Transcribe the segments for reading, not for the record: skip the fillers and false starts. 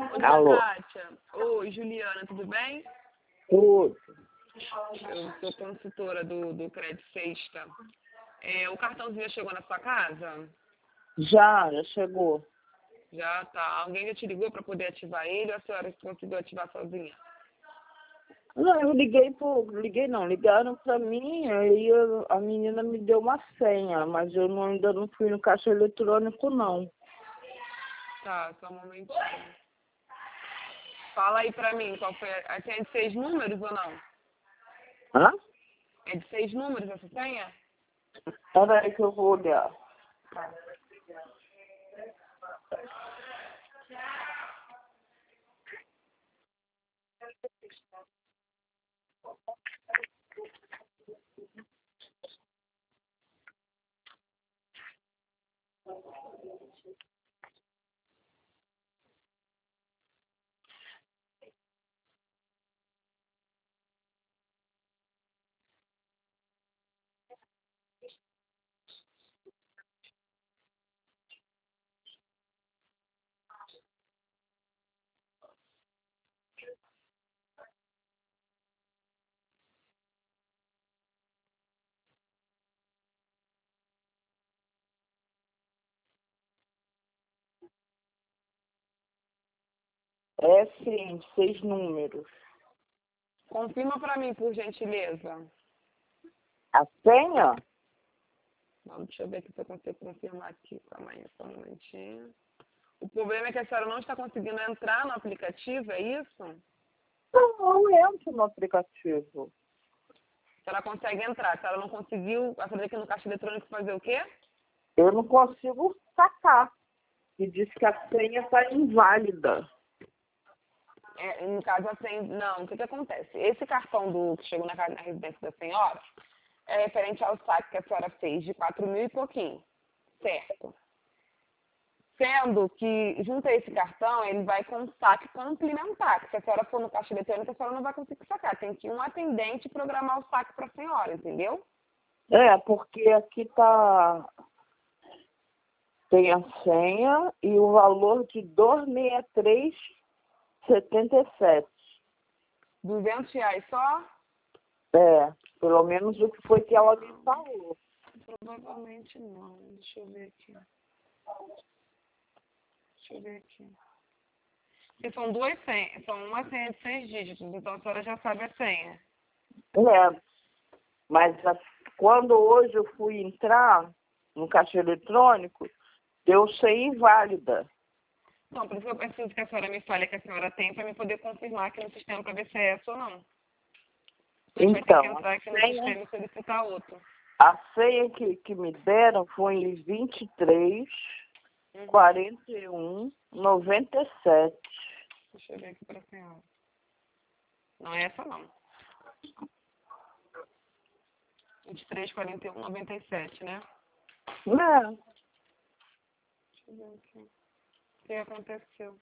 Bom dia, Alô? Kátia. Oi, Juliana, tudo bem? Tudo. Eu sou consultora do Crédito Sexta. O cartãozinho já chegou na sua casa? Já chegou. Já tá. Alguém já te ligou para poder ativar ele ou a senhora conseguiu ativar sozinha? Não, ligaram pra mim, a menina me deu uma senha, mas eu ainda não fui no caixa eletrônico, não. Tá, só um momentinho. Fala aí pra mim, qual foi a senha? É de 6 números ou não? Hã? É de 6 números essa senha? Espera aí que eu vou olhar. Tá. É sim, 6 números. Confirma pra mim, por gentileza. A senha? Não, deixa eu ver aqui se eu consigo confirmar aqui. Calma aí, só um momentinho. O problema é que a senhora não está conseguindo entrar no aplicativo, é isso? Não, eu entro no aplicativo. A senhora consegue entrar. A senhora não conseguiu fazer aqui no caixa eletrônico fazer o quê? Eu não consigo sacar. E disse que a senha está inválida. No caso, assim, não, o que acontece? Esse cartão que chegou na residência da senhora é referente ao saque que a senhora fez de 4.000 e pouquinho, certo? Sendo que, junto a esse cartão, ele vai com um saque complementar, que se a senhora for no caixa eletrônico, a senhora não vai conseguir sacar. Tem que ir um atendente programar o saque para a senhora, entendeu? É, porque aqui tem a senha e o valor de 263,77. R$ 200 só? É, pelo menos o que foi que ela me falou. Provavelmente não. Deixa eu ver aqui. Porque são duas senhas, são uma senha de 6 dígitos, então a senhora já sabe a senha. É, mas quando hoje eu fui entrar no caixa eletrônico, deu senha inválida. Não, por isso que eu preciso que a senhora me fale que a senhora tem para me poder confirmar aqui no sistema para ver se é essa ou não. A gente vai ter que Então, entrar aqui no sistema e solicitar outro. a senha que me deram foi 23, 41, 97. Deixa eu ver aqui para a senhora. Não é essa não. 23, 41, 97, né? Não, Deixa eu ver aqui. O que aconteceu?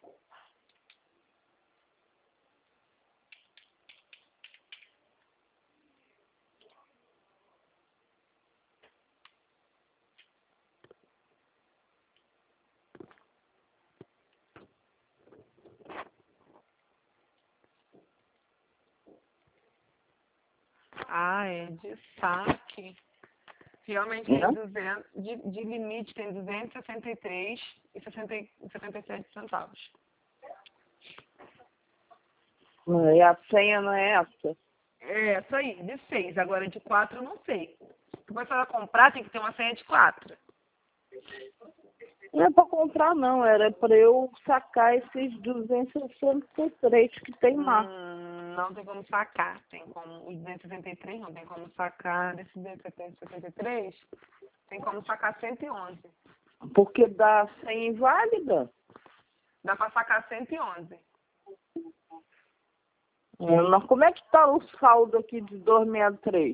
Ah, é de saque. Realmente tem não. 200, de limite tem 263,77 centavos. E a senha não é essa. É, essa aí, de 6. Agora de 4 eu não sei. Se você vai comprar, tem que ter uma senha de 4. Não é para comprar, não. Era para eu sacar esses 263 que tem lá. Não tem como sacar. Tem como os 263, não tem como sacar desses 273. Tem como sacar 111. Porque dá senha inválida. Dá para sacar 111. Mas como é que está o saldo aqui de 263?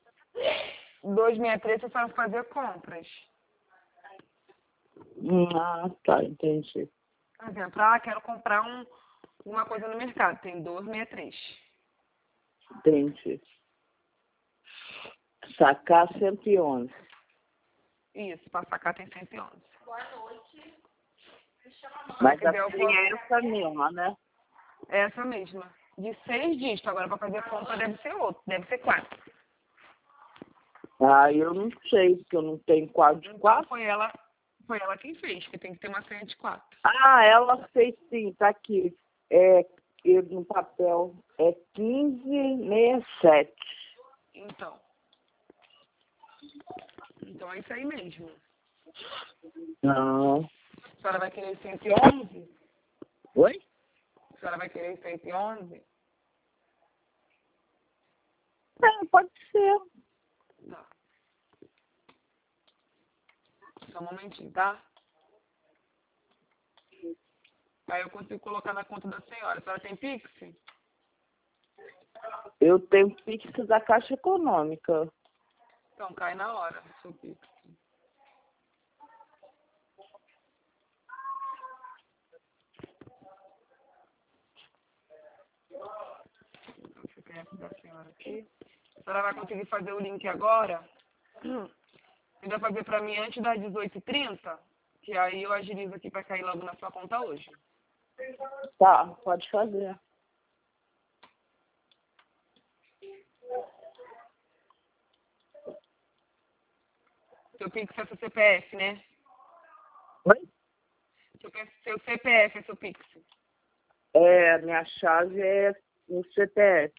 263 você vai fazer compras. Ah, tá, entendi. Por exemplo, quero comprar uma coisa no mercado. Tem 263. Entendi. Sacar 111. Isso, para sacar tem 111. Mas quiser, a eu senha é posso. essa mesma, né? Essa mesma. De 6 dígitos. Agora, para fazer conta, deve ser outro. Deve ser 4. Ah, eu não sei, porque eu não tenho quadro de Então, 4. foi ela quem fez, que tem que ter uma senha de 4. Ah, ela fez sim, tá aqui. No papel é 1567. Então é isso aí mesmo. Não. A senhora vai querer 111? Oi? A senhora vai querer 111? Pode ser. Tá. Só um momentinho, tá? Aí eu consigo colocar na conta da senhora. A senhora tem Pix? Eu tenho Pix da Caixa Econômica. Então cai na hora o seu Pix. Então, o CPF da senhora aqui. A senhora vai conseguir fazer o link agora? E vai fazer pra mim antes das 18h30? Que aí eu agilizo aqui pra cair logo na sua conta hoje. Tá, pode fazer. Seu Pix é seu CPF, né? Oi? Seu CPF é seu Pix. Minha chave é no CPF.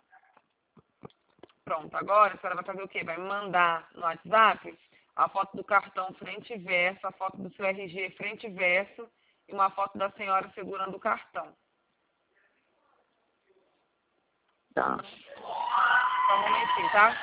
Pronto, agora a senhora vai fazer o quê? Vai me mandar no WhatsApp a foto do cartão frente e verso, a foto do seu RG frente e verso e uma foto da senhora segurando o cartão. Tá. Só um momentinho, tá?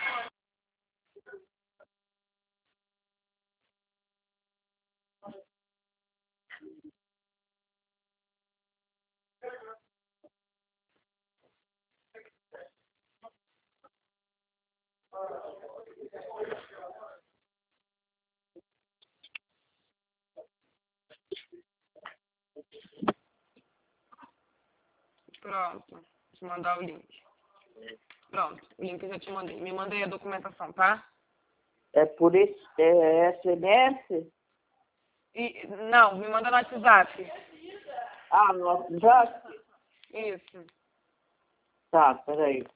Pronto. Vou te mandar o link. Pronto, o link eu já te mandei. Me mandei a documentação, tá? É por esse SMS? Não, me manda no WhatsApp. Ah, no WhatsApp? Isso. Tá, peraí.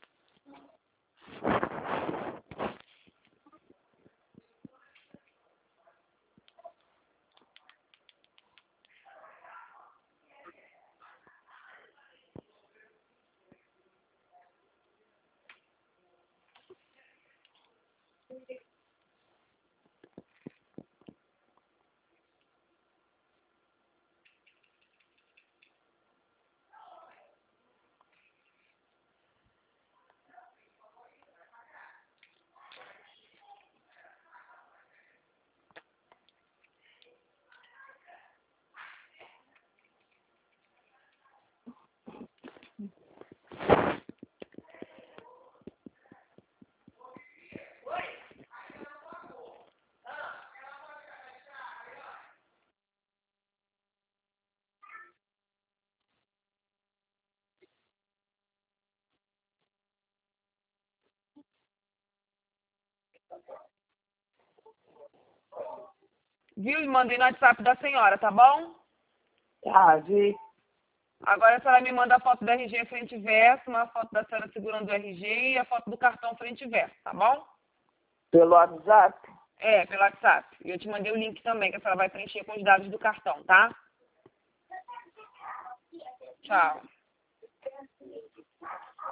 Viu? Mandei no WhatsApp da senhora, tá bom? Tá, vi. Agora a senhora me manda a foto do RG frente e verso, uma foto da senhora segurando o RG e a foto do cartão frente e verso, tá bom? Pelo WhatsApp? Pelo WhatsApp. E eu te mandei o link também, que a senhora vai preencher com os dados do cartão, tá? Tchau.